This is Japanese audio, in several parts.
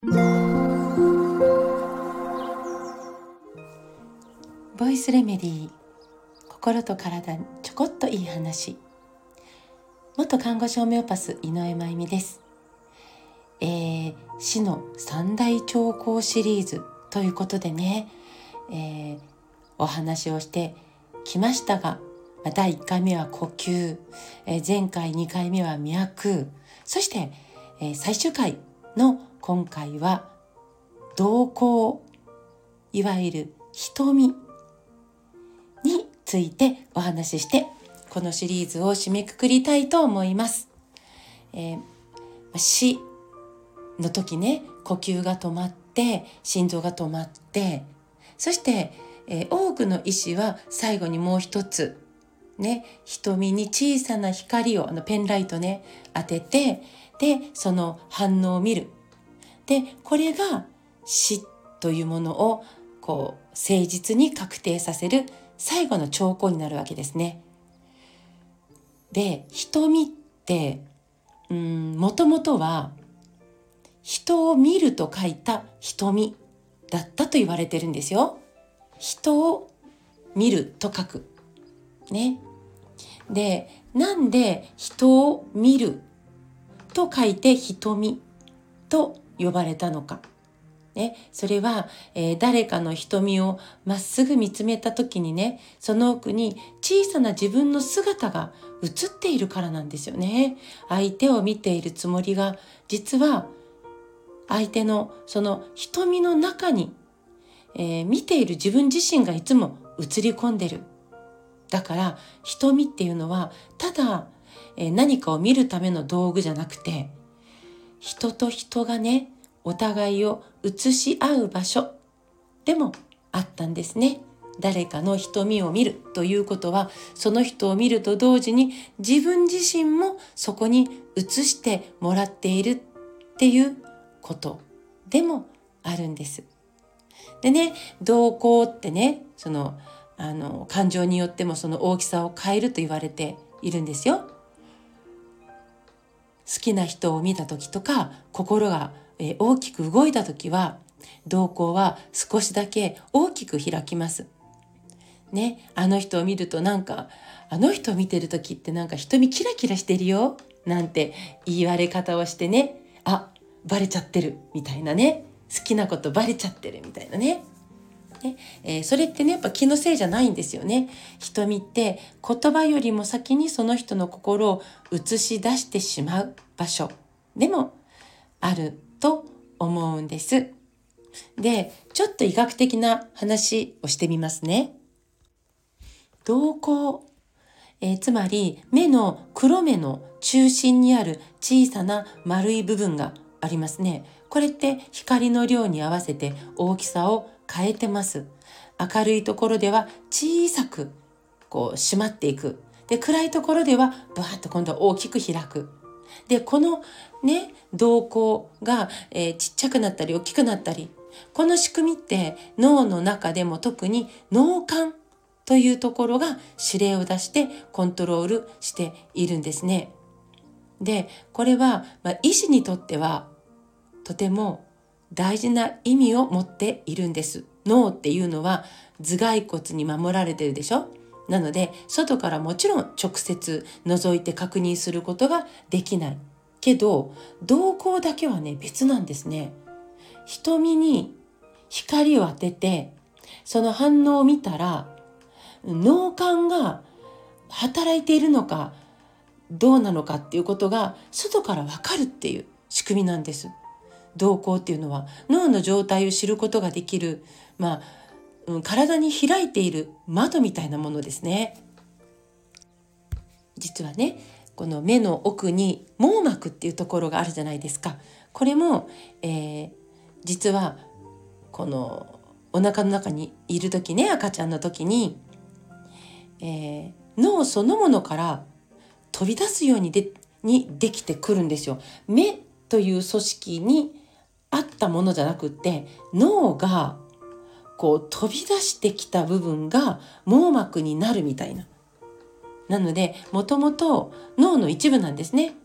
ボイスレメディー、心と体にちょこっといい話。元看護師ホメオパス井上真由美です。死の三大兆候シリーズということでね、お話をしてきましたが、第1回目は呼吸、前回2回目は脈、そして、最終回の今回は瞳孔、いわゆる瞳についてお話しして、このシリーズを締めくくりたいと思います。死の時ね、呼吸が止まって心臓が止まって、そして、多くの医師は最後にもう一つね、瞳に小さな光をペンライトね当てて、でその反応を見る。でこれが死というものを誠実に確定させる最後の兆候になるわけですね。で瞳ってもともとは人を見ると書いた瞳だったと言われてるんですよ。人を見ると書くね。でなんで人を見ると書いて瞳と呼ばれたのか、ね、それは、誰かの瞳をまっすぐ見つめた時にね、その奥に小さな自分の姿が映っているからなんですよね。相手を見ているつもりが、実は相手のその瞳の中に、見ている自分自身がいつも映り込んでる。だから瞳っていうのはただ、何かを見るための道具じゃなくて、人と人がね、お互いを映し合う場所でもあったんですね。誰かの瞳を見るということは、その人を見ると同時に自分自身もそこに映してもらっているっていうことでもあるんです。でね、瞳孔ってね、感情によってもその大きさを変えると言われているんですよ。好きな人を見た時とか、心が大きく動いた時は、瞳孔は少しだけ大きく開きますね。あの人を見るとあの人を見てる時って瞳キラキラしてるよなんて言われ方をしてね、バレちゃってるみたいなね、好きなことバレちゃってるみたいなね。それってね、やっぱ気のせいじゃないんですよね。瞳って言葉よりも先にその人の心を映し出してしまう場所でもあると思うんです。で、ちょっと医学的な話をしてみますね。瞳孔、つまり黒目の中心にある小さな丸い部分がありますね。これって光の量に合わせて大きさを変えてます。明るいところでは小さく閉まっていく。で、暗いところではバーッと今度は大きく開く。で、このね、瞳孔が、ちっちゃくなったり大きくなったり、この仕組みって脳の中でも特に脳幹というところが指令を出してコントロールしているんですね。で、これは、医師にとってはとても大事な意味を持っているんです。脳っていうのは頭蓋骨に守られてるでしょ。なので外からもちろん直接覗いて確認することができないけど、瞳孔だけはね、別なんですね。瞳に光を当ててその反応を見たら、脳幹が働いているのかどうなのかっていうことが外からわかるっていう仕組みなんです。瞳孔っていうのは脳の状態を知ることができる、体に開いている窓みたいなものですね。実はね、この目の奥に網膜っていうところがあるじゃないですか。これも、実はこのお腹の中にいる時ね、赤ちゃんの時に、脳そのものから飛び出すようにできてくるんですよ。目という組織にあったものじゃなくって、脳が飛び出してきた部分が網膜になるみたいな。なのでもともと脳の一部なんですね。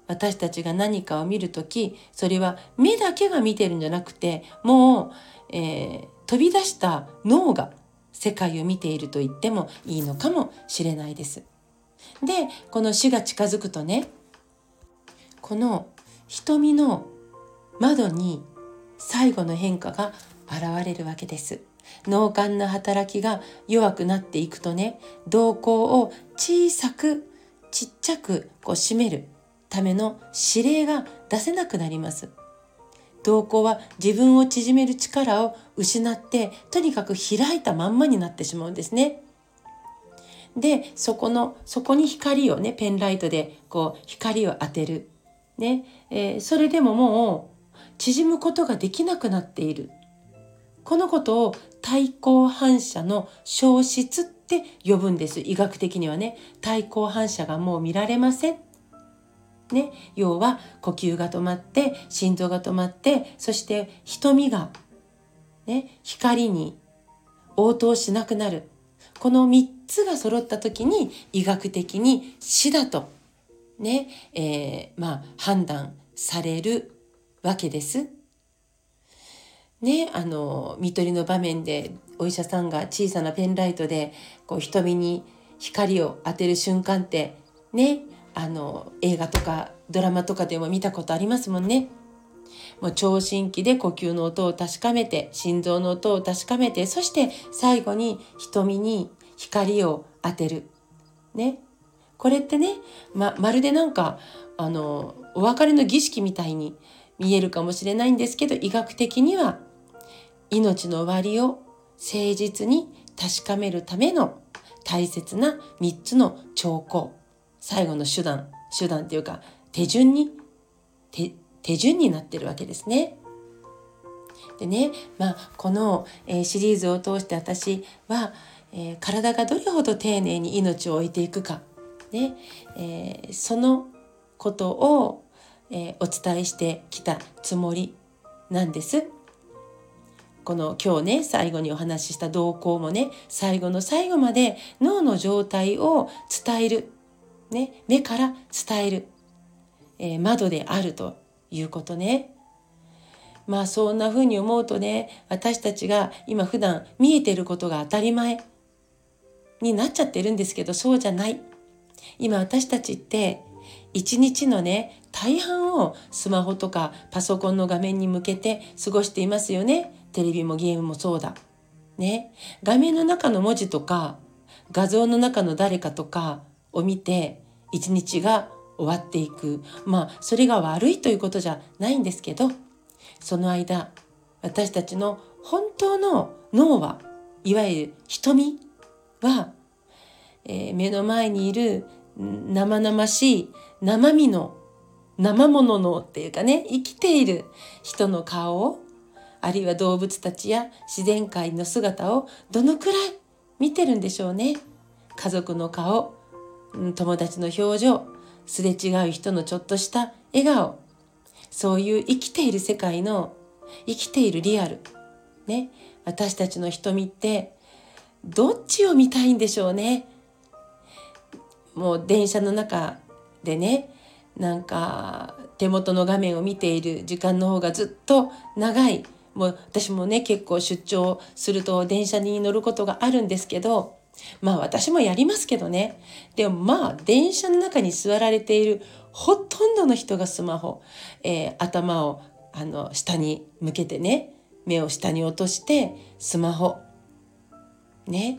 私たちが何かを見るとき、それは目だけが見てるんじゃなくて、もう、飛び出した脳が世界を見ていると言ってもいいのかもしれないです。で、この死が近づくとね、この瞳の窓に最後の変化が現れるわけです。脳幹の働きが弱くなっていくとね、瞳孔を小さくちっちゃく締めるための指令が出せなくなります。瞳孔は自分を縮める力を失って、とにかく開いたまんまになってしまうんですね。で、そこに光をね、ペンライトで光を当てる。ね、それでももう縮むことができなくなっている。このことを対光反射の消失って呼ぶんです。医学的にはね、対光反射がもう見られません。ね、要は呼吸が止まって、心臓が止まって、そして瞳が、ね、光に応答しなくなる。この3つが揃った時に医学的に死だと、ね、判断されるわけです。ね、看取りの場面でお医者さんが小さなペンライトで瞳に光を当てる瞬間ってね、映画とかドラマとかでも見たことありますもんね。もう聴診器で呼吸の音を確かめて、心臓の音を確かめて、そして最後に瞳に光を当てる。ね。これってね、まるでなんかお別れの儀式みたいに見えるかもしれないんですけど、医学的には命の終わりを誠実に確かめるための大切な3つの兆候、最後の手段っていうか手順になってるわけですね。でね、この、シリーズを通して私は、体がどれほど丁寧に命を置いていくか、ね、そのことを、お伝えしてきたつもりなんです。この今日ね、最後にお話しした瞳孔もね、最後の最後まで脳の状態を伝える、ね、目から伝える、窓であるということね。そんな風に思うとね、私たちが今普段見えてることが当たり前になっちゃってるんですけど、そうじゃない。今私たちって一日のね、大半をスマホとかパソコンの画面に向けて過ごしていますよね。テレビもゲームもそうだ。ね。画面の中の文字とか画像の中の誰かとかを見て一日が終わっていく。それが悪いということじゃないんですけど、その間私たちの本当の脳は、いわゆる瞳は、目の前にいる生々しい生身の生物のっていうかね、生きている人の顔を、あるいは動物たちや自然界の姿をどのくらい見てるんでしょうね。家族の顔、友達の表情、すれ違う人のちょっとした笑顔、そういう生きている世界の生きているリアル、ね、私たちの瞳ってどっちを見たいんでしょうね。もう電車の中でね、なんか手元の画面を見ている時間の方がずっと長い。もう私もね、結構出張すると電車に乗ることがあるんですけど、私もやりますけどね。でも電車の中に座られているほとんどの人がスマホ、頭を下に向けてね、目を下に落としてスマホね、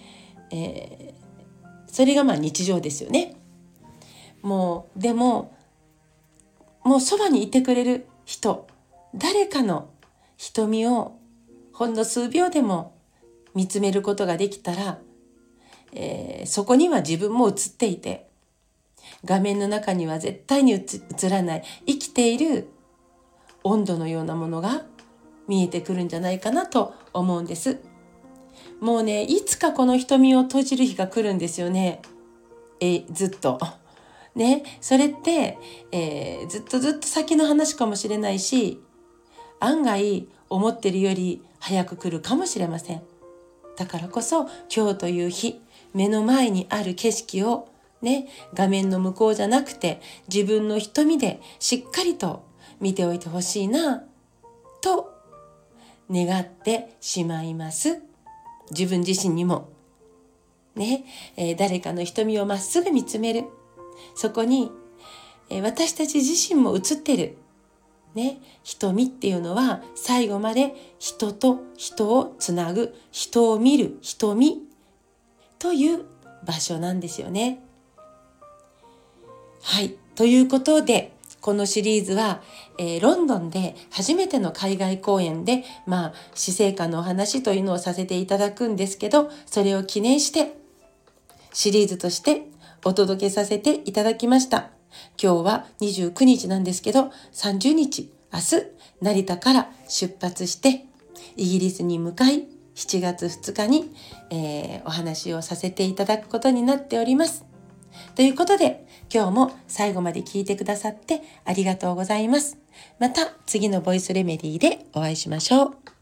それが日常ですよね。でもそばにいてくれる人、誰かの瞳をほんの数秒でも見つめることができたら、そこには自分も映っていて、画面の中には絶対に映らない生きている温度のようなものが見えてくるんじゃないかなと思うんです。もうね、いつかこの瞳を閉じる日が来るんですよね。ずっとね、それって、ずっと先の話かもしれないし、案外思ってるより早く来るかもしれません。だからこそ今日という日、目の前にある景色をね、画面の向こうじゃなくて自分の瞳でしっかりと見ておいてほしいなと願ってしまいます。自分自身にもね、誰かの瞳をまっすぐ見つめる。そこに、私たち自身も映ってる。ね、瞳っていうのは最後まで人と人をつなぐ、人を見る瞳という場所なんですよね。はい、ということでこのシリーズは、ロンドンで初めての海外公演で、死生観のお話というのをさせていただくんですけど、それを記念してシリーズとしてお届けさせていただきました。今日は29日なんですけど、30日、明日、成田から出発して、イギリスに向かい、7月2日に、お話をさせていただくことになっております。ということで、今日も最後まで聞いてくださってありがとうございます。また次のボイスレメディーでお会いしましょう。